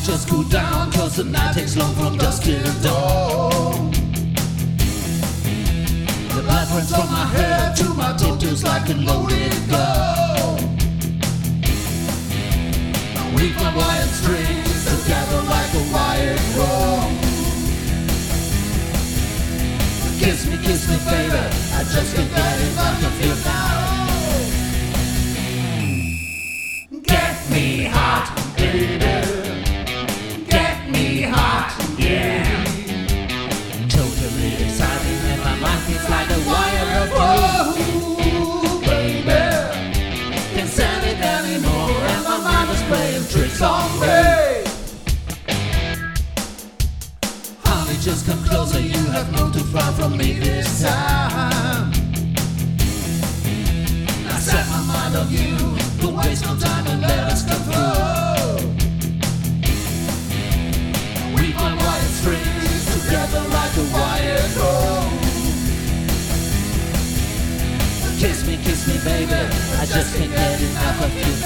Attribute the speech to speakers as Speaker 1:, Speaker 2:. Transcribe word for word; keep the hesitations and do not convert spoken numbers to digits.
Speaker 1: just cool down, cause the night takes long from dusk till dawn. The blood runs from my head to my tiptoes like a loaded gun. Weave my wired strings together like a wired rope. Kiss me, kiss me, baby, I just can't get enough of you now. Get me hot, baby. Get me hot, yeah. Totally exciting and my mind feels like a wire of you. Baby, can't stand it anymore and my mind is playing tricks on me. Honey, just come closer, you have moved too far from me this time. I set my mind on you, don't waste no time and let us come through. Weave my wired strings together like a wired rope. Kiss me, kiss me, baby, I just can't get enough of you